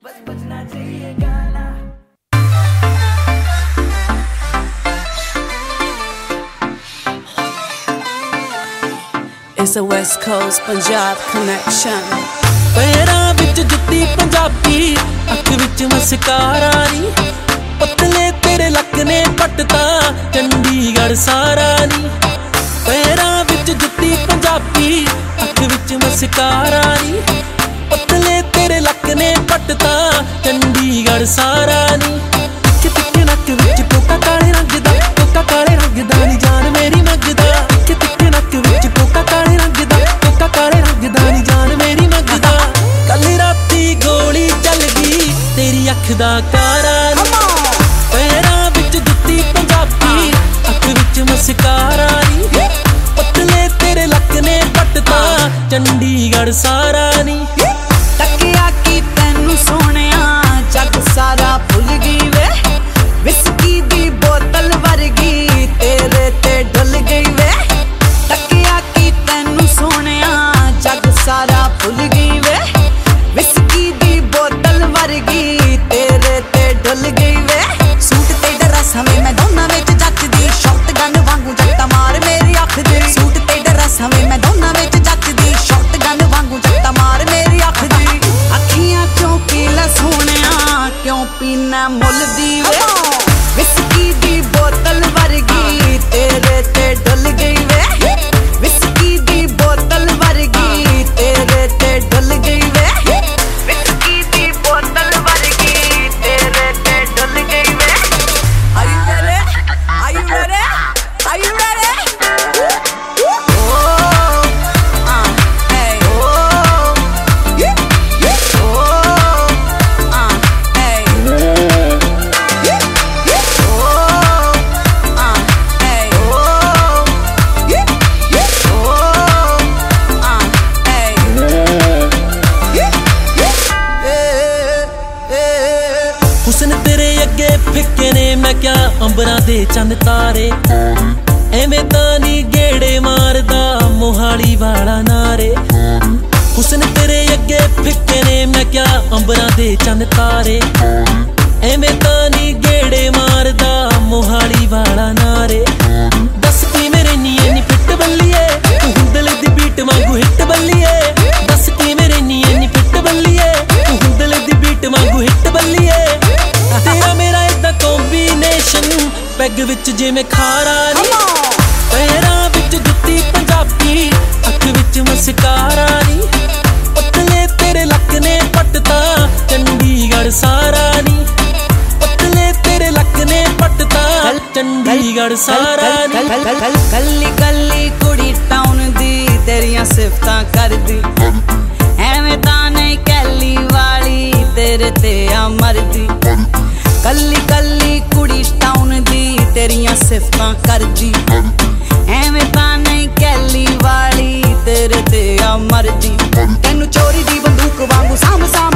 It's a West Coast Punjab connection. पैरां विच जुत्ती पंजाबी, अख विच मस्कारा नी, पतले तेरे लक ने पटता चंडीगढ़ सारा नी। पैरां विच जुत्ती पंजाबी, अख विच मस्कारा नी, पतले तेरे लक ने पटता चंडीगढ़ सारा नी। तिक्के नक विच कोका काले रंग दा, कोका काले रंग दा नी जान मेरी मंगदा। तिक्के नक विच कोका काले रंग दा, कोका काले रंग दा नी जान मेरी मंगदा। कल राती गोली चल गई तेरी अख दा कारा नी। पैरां विच जुत्ती पंजाबी, अख विच मस्कारा नी, पतले तेरे लक ने पटता चंडीगढ़ सारा नी। तकिया की तैनू सोहणिया जग सारा भुल गई वे, विस्की दी बोतल वर्गी तेरे ते ढल गई वे। तकिया की तैनू सोहणिया जग सारा भुल गई वे, विस्की दी बोतल वर्गी तेरे ते ढल गई वे। सूट ते ड्रेस हमें मैं दोनों विच जचदी, शॉटगन वांगू जट्टा मार मेरी अख दी। सूट ते ड्रेस हमें मैं दोनों विच जचदी, शॉटगन वांगू जट्टा मार मेरी अख दी। अखियां क्यों पीला सोहणिया क्यों पीना मुल दी वे, विस्की दी बोतल वर्गी तेरे ते ढल गई वे। विस्की दी बोतल वर्गी तेरे ते ढल गई वे, विस्की दी बोतल वर्गी तेरे ते ढल गई वे। Are you ready? Are you ready? Are you ready? हुस्न तेरे अगे फिक्के ने मैं क्या अंबरां दे चंद तारे, एवें तां नी गेड़े मारदा मोहाली वाला नारे। हुस्न तेरे अगे फिक्के ने मैं क्या अंबरां दे चंद तारे, एवें तां नी गेड़े मारदा मोहाली वाला नारे। दस की मेरे नीए नी फिट बल्लिए, तू हुंदल दी बीट वांगू हिट बल्लिए। दस की मेरे नीए नी फिट बल्लिए, तू हुंदल दी बीट वांगू हिट बल्लिए। तेरा मेरा इदा कॉम्बिनेशन पैग विच जिवें खारा नी। पैरां विच जुत्ती पंजाबी, अख विच मस्कारा नी, पतले तेरे लक ने पटता चंडीगढ़ सारा नी। पतले तेरे लक ने पटता चंडीगढ़ सारा नी। कल्ली कल्ली कुड़ी टाउन दी तेरियां सिफतां करदी, एवें तां नहीं कैली वाली तेरे ते आ मरदी। कल्ली कल्ली कुड़ी टाउन दी तेरियां सिफतां करदी, एवें तां नहीं कैली वाली तेरे ते आ मरदी। तैनू चोरी दी बंदूक वांगू साम साम